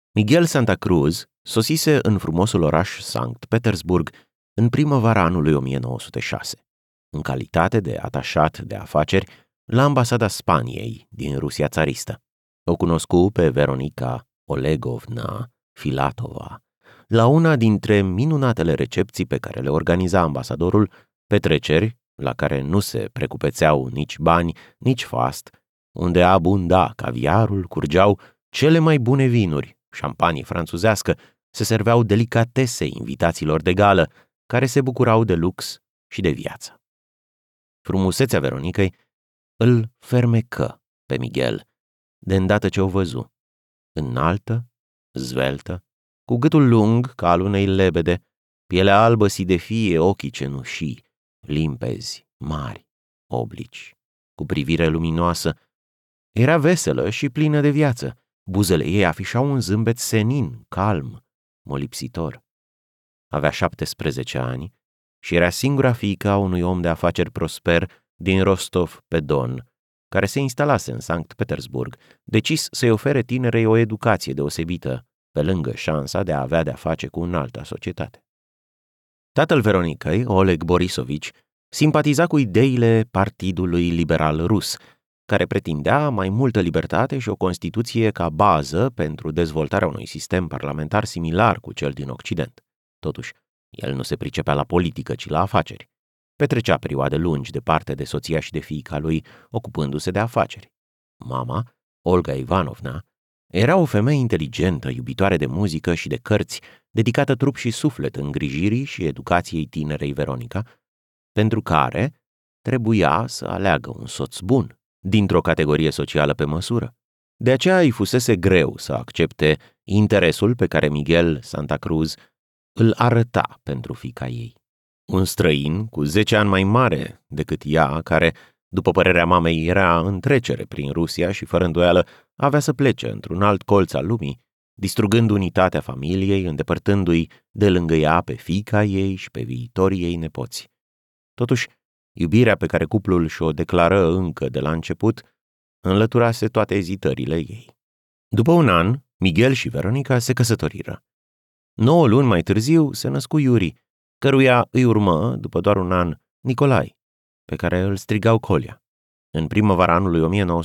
Miguel Santa Cruz sosise în frumosul oraș Sankt Petersburg în primăvara anului 1906, în calitate de atașat de afaceri la ambasada Spaniei din Rusia țaristă. O cunoscu pe Veronica Olegovna Filatova la una dintre minunatele recepții pe care le organiza ambasadorul, petreceri la care nu se precupețeau nici bani, nici fast, unde abunda caviarul, curgeau cele mai bune vinuri, șampanie franțuzească, se serveau delicatese invitațiilor de gală, care se bucurau de lux și de viață. Frumusețea Veronicăi îl fermecă pe Miguel, de îndată ce o văzu. Înaltă, zveltă, cu gâtul lung ca al unei lebede, pielea albă sidefie, ochii cenușii, limpezi, mari, oblici, cu privire luminoasă. Era veselă și plină de viață. Buzele ei afișau un zâmbet senin, calm, molipsitor. Avea 17 ani și era singura fiică a unui om de afaceri prosper din Rostov-pe-Don, care se instalase în Sankt Petersburg, decis să-i ofere tinerei o educație deosebită, pe lângă șansa de a avea de-a face cu înalta societate. Tatăl Veronicăi, Oleg Borisovici, simpatiza cu ideile Partidului Liberal Rus, care pretindea mai multă libertate și o Constituție ca bază pentru dezvoltarea unui sistem parlamentar similar cu cel din Occident. Totuși, el nu se pricepea la politică, ci la afaceri. Petrecea perioade lungi departe de soția și de fiica lui, ocupându-se de afaceri. Mama, Olga Ivanovna, era o femeie inteligentă, iubitoare de muzică și de cărți, dedicată trup și suflet îngrijirii și educației tinerei Veronica, pentru care trebuia să aleagă un soț bun, dintr-o categorie socială pe măsură. De aceea îi fusese greu să accepte interesul pe care Miguel Santa Cruz îl arăta pentru fiica ei. Un străin cu 10 ani mai mare decât ea, care, după părerea mamei, era în trecere prin Rusia și, fără îndoială, avea să plece într-un alt colț al lumii, distrugând unitatea familiei, îndepărtându-i de lângă ea pe fiica ei și pe viitorii ei nepoți. Totuși, iubirea pe care cuplul și-o declară încă de la început înlăturase toate ezitările ei. După un an, Miguel și Veronica se căsătoriră. 9 luni mai târziu se născu Iuri, căruia îi urmă, după doar un an, Nicolai, pe care îl strigau Colia. În primăvara anului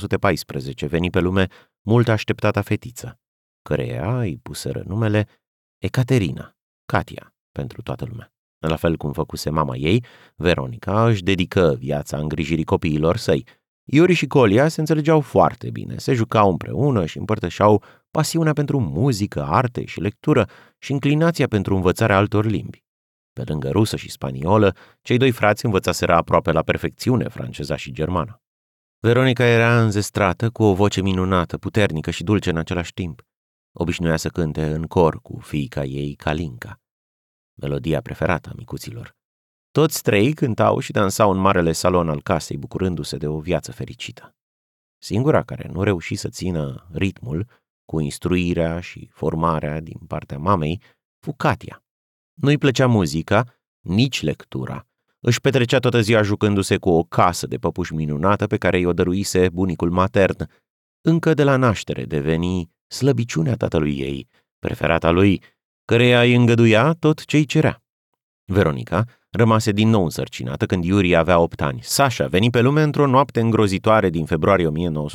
1914 veni pe lume mult așteptata fetiță, căreia îi puseră numele Ecaterina, Katia, pentru toată lumea. La fel cum făcuse mama ei, Veronica își dedică viața îngrijirii copiilor săi. Iuri și Colia se înțelegeau foarte bine, se jucau împreună și împărtășeau pasiunea pentru muzică, arte și lectură și inclinația pentru învățarea altor limbi. Pe lângă rusă și spaniolă, cei doi frați învățaseră aproape la perfecțiune franceza și germană. Veronica era înzestrată cu o voce minunată, puternică și dulce în același timp. Obișnuia să cânte în cor cu fiica ei, Kalinka, melodia preferată a micuților. Toți trei cântau și dansau în marele salon al casei, bucurându-se de o viață fericită. Singura care nu reuși să țină ritmul, cu instruirea și formarea din partea mamei, fu Katia. Nu-i plăcea muzica, nici lectura. Își petrecea toată ziua jucându-se cu o casă de păpuși minunată pe care i-o dăruise bunicul matern. Încă de la naștere deveni slăbiciunea tatălui ei, preferata lui, căreia îi îngăduia tot ce-i cerea. Veronica rămase din nou însărcinată când Iuri avea 8 ani. Sasha veni pe lume într-o noapte îngrozitoare din februarie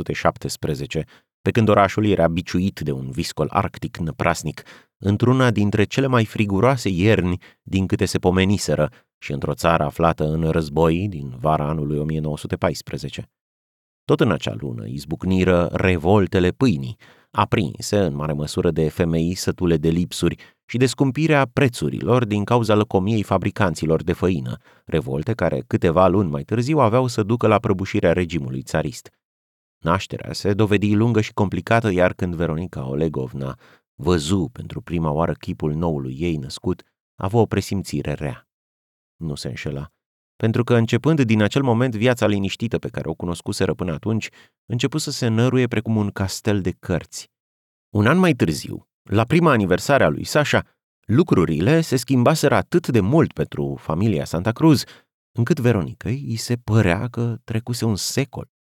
1917, pe când orașul era biciuit de un viscol arctic năprasnic, într-una dintre cele mai friguroase ierni din câte se pomeniseră și într-o țară aflată în război din vara anului 1914. Tot în acea lună izbucniră revoltele pâinii, aprinse în mare măsură de femei sătule de lipsuri și de scumpirea prețurilor din cauza lăcomiei fabricanților de făină, revolte care câteva luni mai târziu aveau să ducă la prăbușirea regimului țarist. Nașterea se dovedi lungă și complicată, iar când Veronica Olegovna văzu pentru prima oară chipul noului ei născut, avu o presimțire rea. Nu se înșela, pentru că începând din acel moment viața liniștită pe care o cunoscuseră până atunci, început să se năruie precum un castel de cărți. Un an mai târziu, la prima aniversare a lui Sasha, lucrurile se schimbaseră atât de mult pentru familia Santa Cruz, încât Veronicăi îi se părea că trecuse un secol